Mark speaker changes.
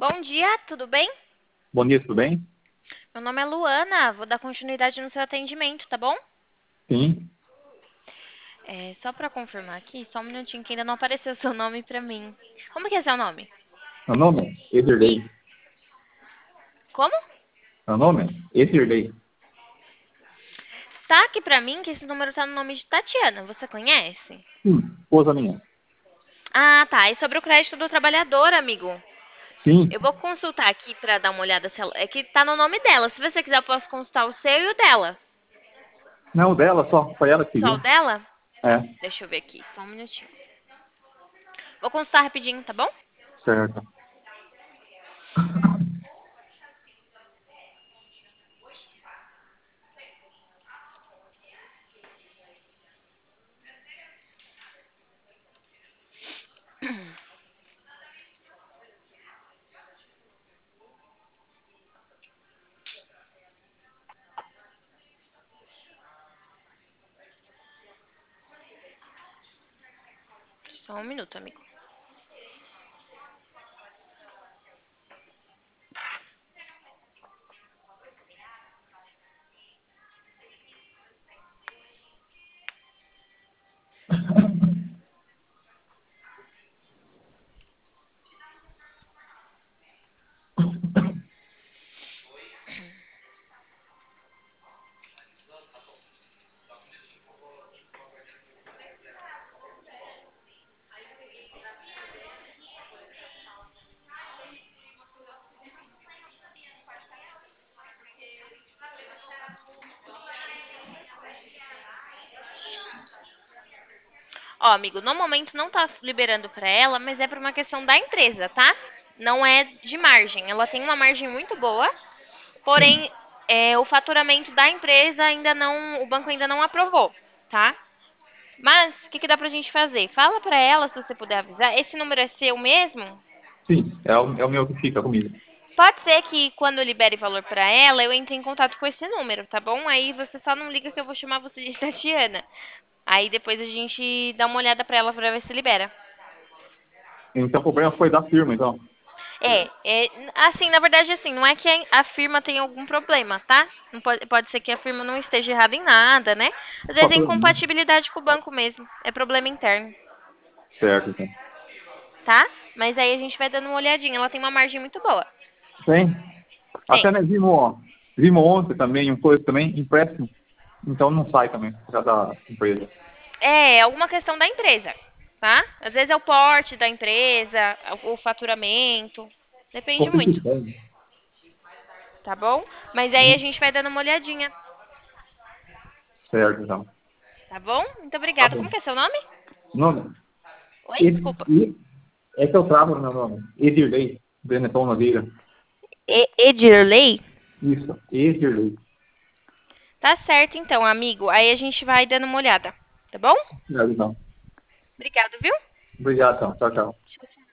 Speaker 1: Bom dia, tudo bem?
Speaker 2: Bom dia, tudo bem?
Speaker 1: Meu nome é Luana, vou dar continuidade no seu atendimento, tá bom?
Speaker 2: Sim.
Speaker 1: Só pra confirmar aqui, só um minutinho que ainda não apareceu seu nome pra mim. Como que é seu nome?
Speaker 2: Meu nome é
Speaker 1: E
Speaker 2: Edirley.
Speaker 1: como?
Speaker 2: Meu nome é Edirley.
Speaker 1: Tá aqui pra mim que esse número tá no nome de Tatiana, você conhece?
Speaker 2: Esposa minha.
Speaker 1: Ah, tá, é sobre o crédito do trabalhador, amigo.
Speaker 2: Sim.
Speaker 1: Eu vou consultar aqui pra dar uma olhada se ela... É que tá no nome dela, se você quiser eu posso consultar o seu e o dela.
Speaker 2: Não, dela só. Foi ela que
Speaker 1: Só o
Speaker 2: viu.
Speaker 1: dela?
Speaker 2: É,
Speaker 1: Deixa eu ver aqui, só um minutinho. Vou consultar rapidinho, tá bom?
Speaker 2: certo.
Speaker 1: Só um minuto, amigo. Ó, amigo, no momento não tá liberando pra ela, mas é por uma questão da empresa, tá? Não é de margem. Ela tem uma margem muito boa,
Speaker 2: Sim.
Speaker 1: porém, o faturamento da empresa ainda não, o banco ainda não aprovou, tá? Mas, o que que dá pra gente fazer? Fala pra ela, se você puder avisar. Esse número é seu mesmo?
Speaker 2: Sim, é o meu que fica comigo.
Speaker 1: Pode ser que quando eu libere valor pra ela, eu entre em contato com esse número, tá bom? Aí você só não liga que eu vou chamar você de Tatiana. Aí depois a gente dá uma olhada pra ela pra ver se libera.
Speaker 2: Então o problema foi da firma, então.
Speaker 1: Assim, na verdade, assim, não é que a firma tem algum problema, tá? Não pode ser que a firma não esteja errada em nada, né? Às vezes é
Speaker 2: Faturamento.
Speaker 1: incompatibilidade com o banco mesmo, é problema interno,
Speaker 2: Certo, então.
Speaker 1: tá? Mas aí a gente vai dando uma olhadinha, ela tem uma margem muito boa.
Speaker 2: Tem.
Speaker 1: Tem.
Speaker 2: Até nós vimos ontem também, um coisa também, empréstimo. Então não sai também, já da empresa.
Speaker 1: É alguma questão da empresa, tá? Às vezes é o porte da empresa, o faturamento, depende
Speaker 2: O que
Speaker 1: muito,
Speaker 2: que tem?
Speaker 1: tá bom? Mas aí a gente vai dando uma olhadinha,
Speaker 2: Certo, então.
Speaker 1: tá bom? Muito
Speaker 2: Tá
Speaker 1: obrigada.
Speaker 2: bom.
Speaker 1: Como que é seu nome?
Speaker 2: Nome?
Speaker 1: Oi, desculpa.
Speaker 2: E é que eu travo no meu nome. Edirley. Benetton Nogueira.
Speaker 1: Edirley?
Speaker 2: Isso, Edirley.
Speaker 1: Tá certo então, amigo. Aí a gente vai dando uma olhada, tá bom?
Speaker 2: Certo, então.
Speaker 1: Obrigado, viu?
Speaker 2: Obrigado, então. Tchau, tchau.
Speaker 1: Tchau, tchau.